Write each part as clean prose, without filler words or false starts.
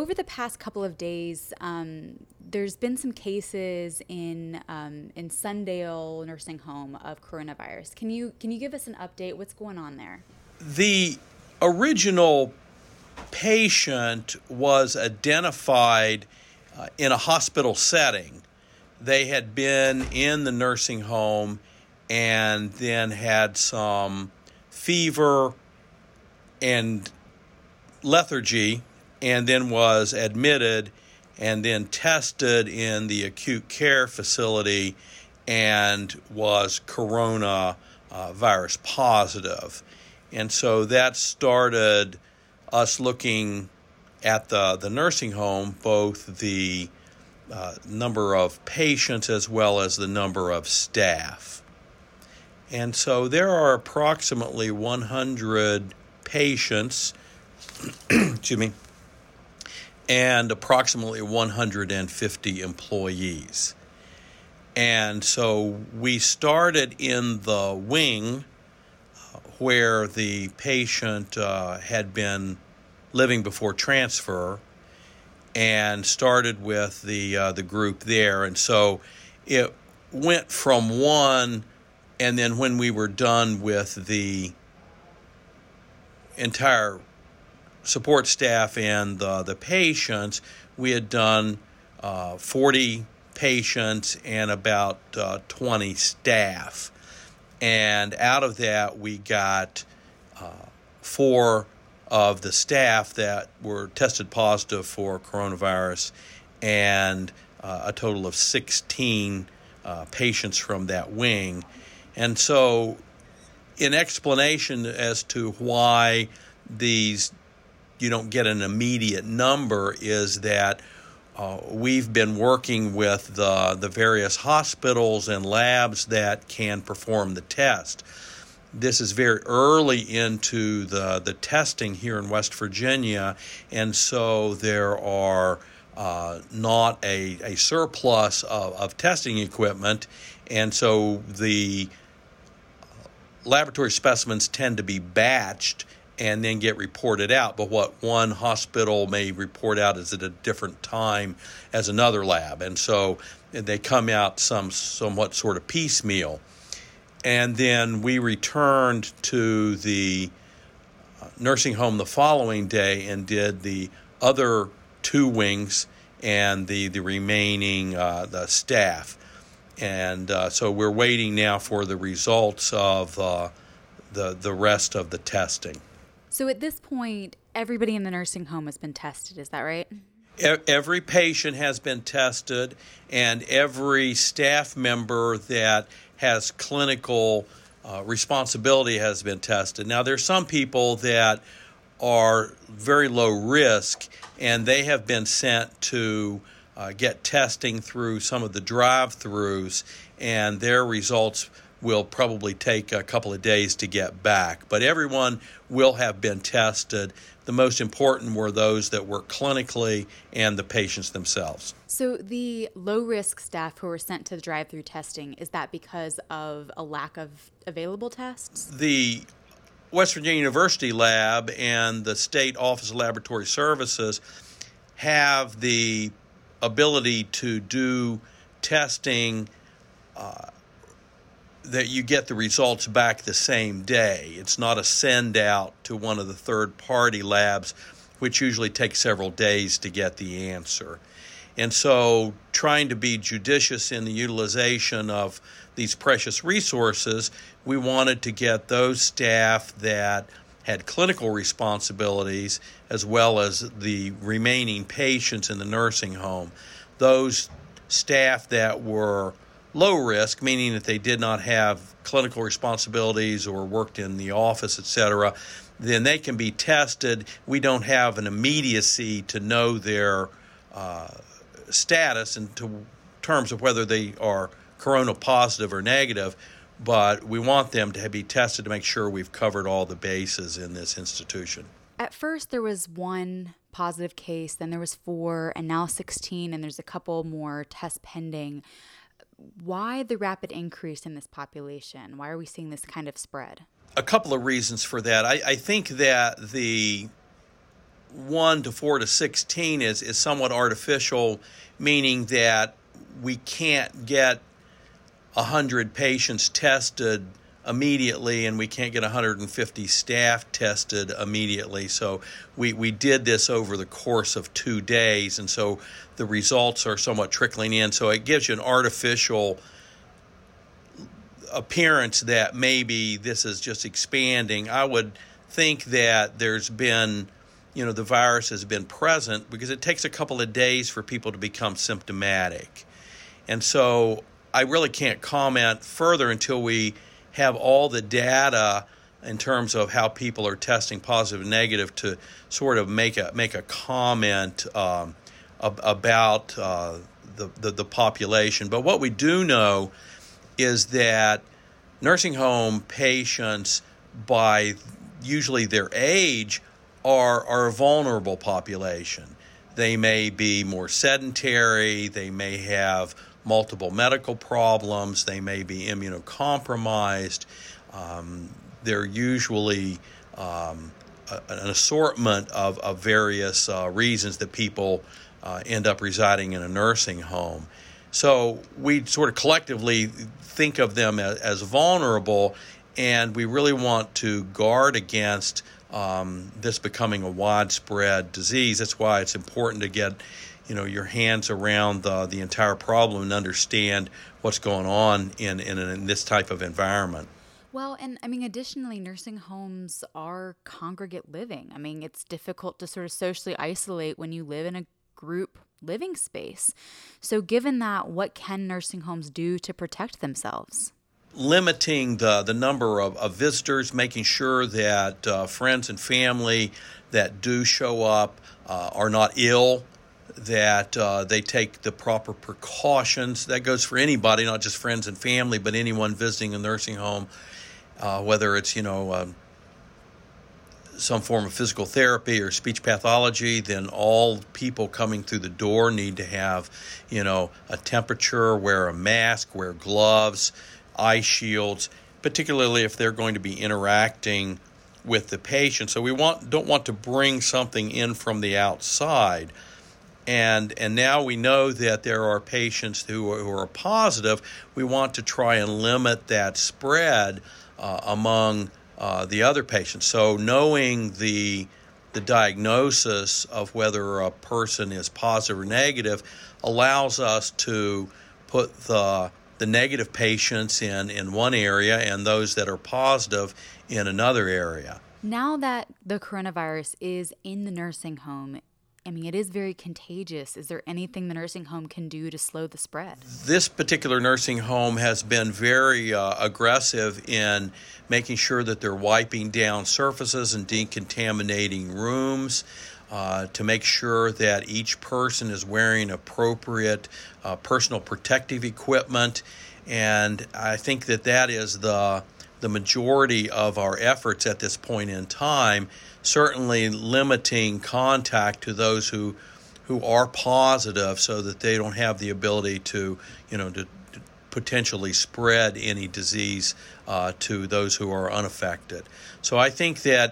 over the past couple of days, there's been some cases in Sundale Nursing Home of coronavirus. Can you give us an update? What's going on there? The original patient was identified in a hospital setting. They had been in the nursing home and then had some fever and lethargy, and then was admitted and then tested in the acute care facility and was coronavirus positive. And so that started us looking at the nursing home, both the number of patients as well as the number of staff. And so there are approximately 100 patients, excuse me, and approximately 150 employees. And so we started in the wing where the patient had been living before transfer, and started with the group there. And so it went from one, and then when we were done with the entire support staff and the patients, we had done 40 patients and about 20 staff. And out of that, we got 4 of the staff that were tested positive for coronavirus, and a total of 16 patients from that wing. And so in explanation as to why these you don't get an immediate number is that we've been working with the various hospitals and labs that can perform the test. This is very early into the testing here in West Virginia, and so there are not a surplus of testing equipment, and so the laboratory specimens tend to be batched and then get reported out. But what one hospital may report out is at a different time as another lab. And so they come out somewhat sort of piecemeal. And then we returned to the nursing home the following day and did the other 2 wings and the remaining the staff. And so we're waiting now for the results of the rest of the testing. So at this point, everybody in the nursing home has been tested, is that right? Every patient has been tested, and every staff member that has clinical responsibility has been tested. Now, there's some people that are very low risk, and they have been sent to get testing through some of the drive-thrus, and their results will probably take a couple of days to get back. But everyone will have been tested. The most important were those that were clinically and the patients themselves. So the low-risk staff who were sent to the drive-through testing, is that because of a lack of available tests? The West Virginia University Lab and the State Office of Laboratory Services have the ability to do testing that you get the results back the same day. It's not a send out to one of the third-party labs, which usually takes several days to get the answer. And so trying to be judicious in the utilization of these precious resources, we wanted to get those staff that had clinical responsibilities as well as the remaining patients in the nursing home. Those staff that were low risk, meaning that they did not have clinical responsibilities or worked in the office, etc., then they can be tested. We don't have an immediacy to know their status in terms of whether they are corona positive or negative, but we want them to be tested to make sure we've covered all the bases in this institution. At first, there was 1 positive case, then there was 4, and now 16, and there's a couple more tests pending. Why the rapid increase in this population? Why are we seeing this kind of spread? A couple of reasons for that. I think that the 1 to 4 to 16 is somewhat artificial, meaning that we can't get 100 patients tested immediately, and we can't get 150 staff tested immediately. So we did this over the course of 2 days, and so the results are somewhat trickling in. So it gives you an artificial appearance that maybe this is just expanding. I would think that there's been, the virus has been present because it takes a couple of days for people to become symptomatic. And so I really can't comment further until we have all the data in terms of how people are testing positive and negative to sort of make a comment about the population. But what we do know is that nursing home patients, by usually their age, are a vulnerable population. They may be more sedentary, they may have multiple medical problems, they may be immunocompromised. They're usually an assortment of various reasons that people end up residing in a nursing home. So we sort of collectively think of them as vulnerable, and we really want to guard against this becoming a widespread disease. That's why it's important to get your hands around the entire problem and understand what's going on in this type of environment. Well, and additionally, nursing homes are congregate living. It's difficult to sort of socially isolate when you live in a group living space. So given that, what can nursing homes do to protect themselves? Limiting the number of visitors, making sure that friends and family that do show up are not ill, that they take the proper precautions. That goes for anybody, not just friends and family, but anyone visiting a nursing home, whether it's, some form of physical therapy or speech pathology. Then all people coming through the door need to have, a temperature, wear a mask, wear gloves, eye shields, particularly if they're going to be interacting with the patient. So we don't want to bring something in from the outside. And now we know that there are patients who are positive. We want to try and limit that spread among the other patients. So knowing the diagnosis of whether a person is positive or negative allows us to put the negative patients in one area and those that are positive in another area. Now that the coronavirus is in the nursing home, it is very contagious. Is there anything the nursing home can do to slow the spread? This particular nursing home has been very aggressive in making sure that they're wiping down surfaces and decontaminating rooms to make sure that each person is wearing appropriate personal protective equipment. And I think that is the majority of our efforts at this point in time, certainly limiting contact to those who are positive so that they don't have the ability to potentially spread any disease to those who are unaffected. So I think that,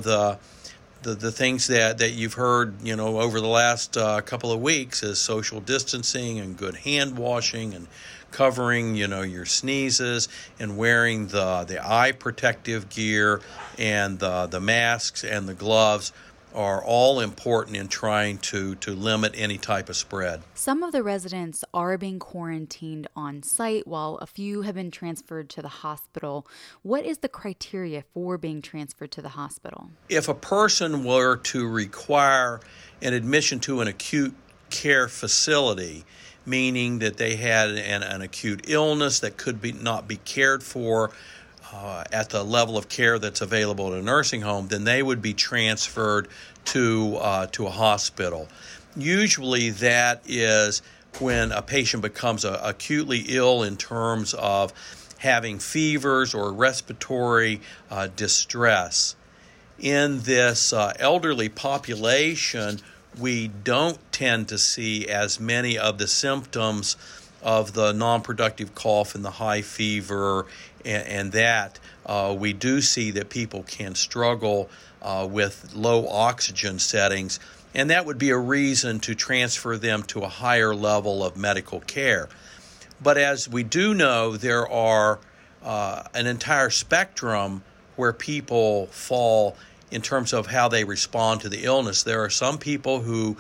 the things that you've heard, over the last couple of weeks is social distancing and good hand washing and covering, your sneezes and wearing the eye protective gear and the masks and the gloves are all important in trying to limit any type of spread. Some of the residents are being quarantined on site while a few have been transferred to the hospital. What is the criteria for being transferred to the hospital? If a person were to require an admission to an acute care facility, meaning that they had an acute illness that could not be cared for at the level of care that's available at a nursing home, then they would be transferred to a hospital. Usually that is when a patient becomes acutely ill in terms of having fevers or respiratory distress. In this elderly population, we don't tend to see as many of the symptoms of the non-productive cough and the high fever and that, we do see that people can struggle with low oxygen settings, and that would be a reason to transfer them to a higher level of medical care. But as we do know, there are an entire spectrum where people fall in terms of how they respond to the illness. There are some people who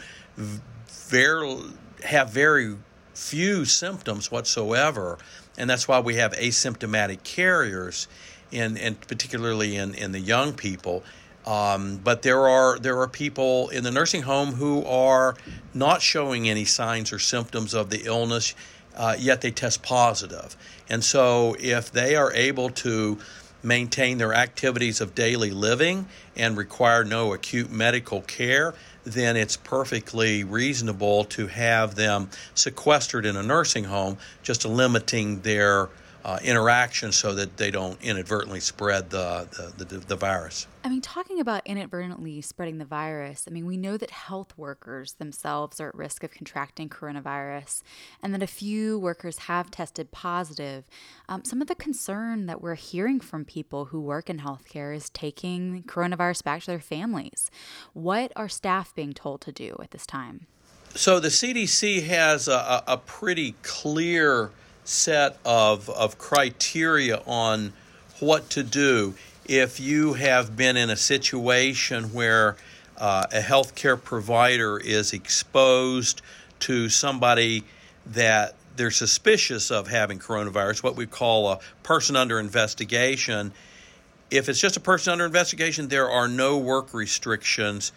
have very few symptoms whatsoever, and that's why we have asymptomatic carriers, and particularly in the young people. But there are people in the nursing home who are not showing any signs or symptoms of the illness, yet they test positive. And so if they are able to maintain their activities of daily living and require no acute medical care, then it's perfectly reasonable to have them sequestered in a nursing home, just limiting their interaction so that they don't inadvertently spread the virus. I mean, talking about inadvertently spreading the virus, I mean, we know that health workers themselves are at risk of contracting coronavirus, and that a few workers have tested positive. Some of the concern that we're hearing from people who work in healthcare is taking coronavirus back to their families. What are staff being told to do at this time? So the CDC has a pretty clear set of criteria on what to do if you have been in a situation where a healthcare provider is exposed to somebody that they're suspicious of having coronavirus, what we call a person under investigation. If it's just a person under investigation, there are no work restrictions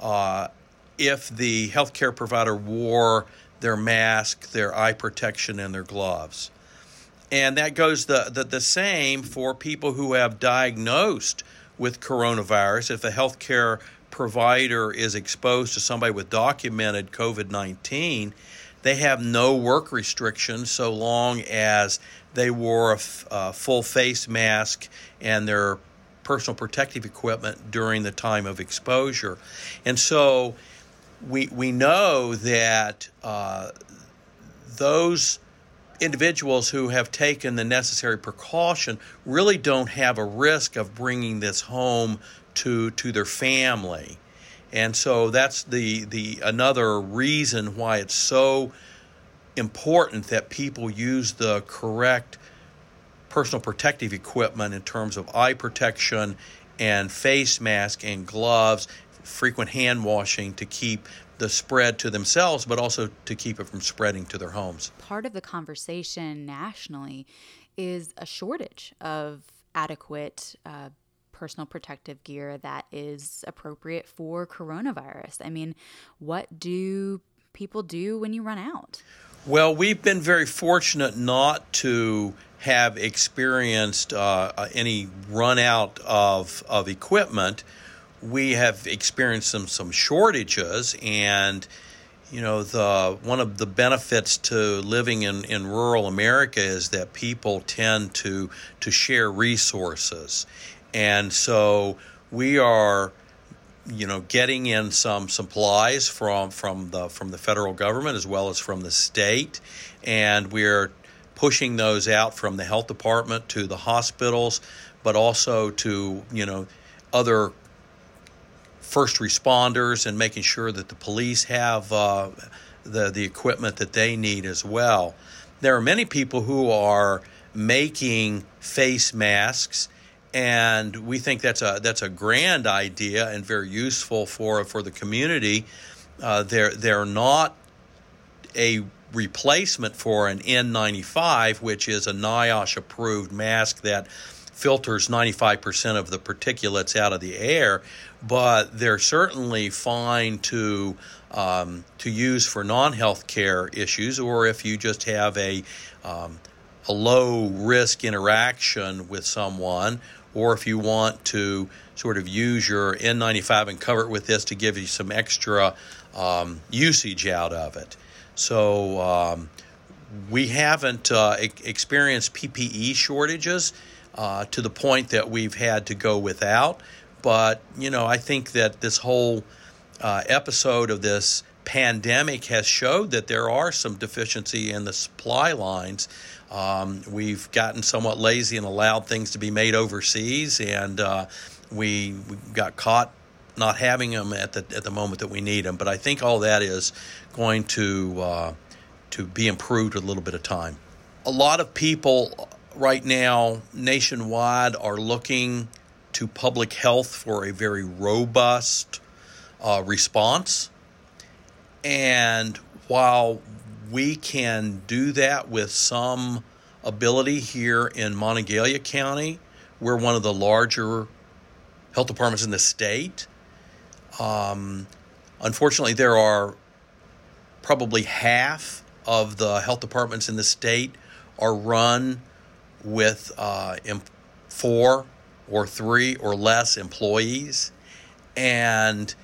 if the healthcare provider wore their mask, their eye protection, and their gloves. And that goes the same for people who have diagnosed with coronavirus. If a healthcare provider is exposed to somebody with documented COVID-19, they have no work restrictions so long as they wore a full face mask and their personal protective equipment during the time of exposure. And so we know that those individuals who have taken the necessary precaution really don't have a risk of bringing this home to their family. And so that's the another reason why it's so important that people use the correct personal protective equipment in terms of eye protection and face mask and gloves, frequent hand washing to keep the spread to themselves, but also to keep it from spreading to their homes. Part of the conversation nationally is a shortage of adequate personal protective gear that is appropriate for coronavirus. I mean, what do people do when you run out? Well, we've been very fortunate not to have experienced any run out of equipment. We have experienced some shortages, and one of the benefits to living in rural America is that people tend to share resources, and so we are getting in some supplies from the federal government as well as from the state, and we're pushing those out from the health department to the hospitals, but also to other first responders, and making sure that the police have the equipment that they need as well. There are many people who are making face masks, and we think that's a grand idea and very useful for the community. They're not a replacement for an N95, which is a NIOSH-approved mask that filters 95% of the particulates out of the air, but they're certainly fine to use for non-healthcare issues, or if you just have a low-risk interaction with someone, or if you want to sort of use your N95 and cover it with this to give you some extra usage out of it. So we haven't experienced PPE shortages to the point that we've had to go without. But, I think that this whole episode of this pandemic has showed that there are some deficiency in the supply lines. We've gotten somewhat lazy and allowed things to be made overseas, and we got caught not having them at the moment that we need them. But I think all that is going to be improved with a little bit of time. A lot of people right now nationwide are looking to public health for a very robust response. And while we can do that with some ability here in Monongalia County, we're one of the larger health departments in the state. Unfortunately, there are probably half of the health departments in the state are run with 4 or 3 or less employees. And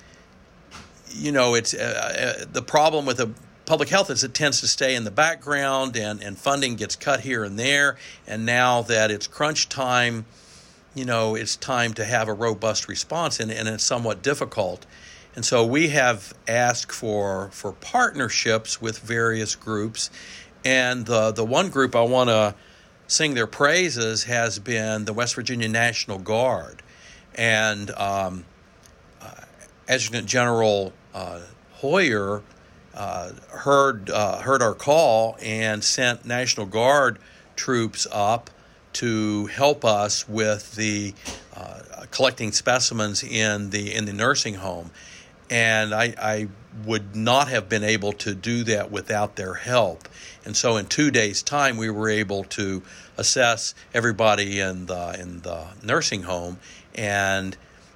it's the problem with public health is it tends to stay in the background, and funding gets cut here and there. And now that it's crunch time, it's time to have a robust response, and it's somewhat difficult. And so we have asked for partnerships with various groups. And the one group I want to sing their praises has been the West Virginia National Guard. And Adjutant General Hoyer heard our call and sent National Guard troops up to help us with the collecting specimens in the nursing home. And I would not have been able to do that without their help. And so in 2 days' time, we were able to assess everybody in the nursing home. And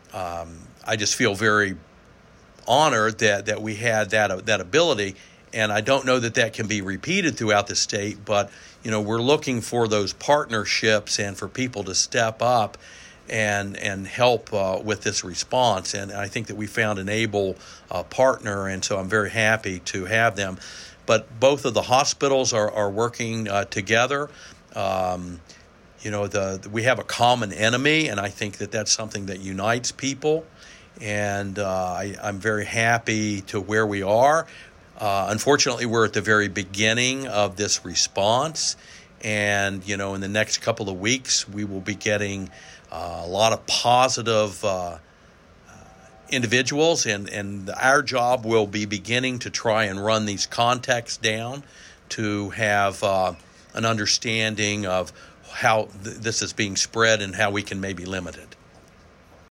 I just feel very honored that we had that ability. And I don't know that can be repeated throughout the state, but we're looking for those partnerships and for people to step up and help with this response. And I think that we found an able partner, and so I'm very happy to have them. But both of the hospitals are working together. We have a common enemy, and I think that that's something that unites people. And I'm very happy to where we are. Unfortunately, we're at the very beginning of this response. And, in the next couple of weeks, we will be getting a lot of positive individuals. And our job will be beginning to try and run these contacts down to have an understanding of how this is being spread and how we can maybe limit it.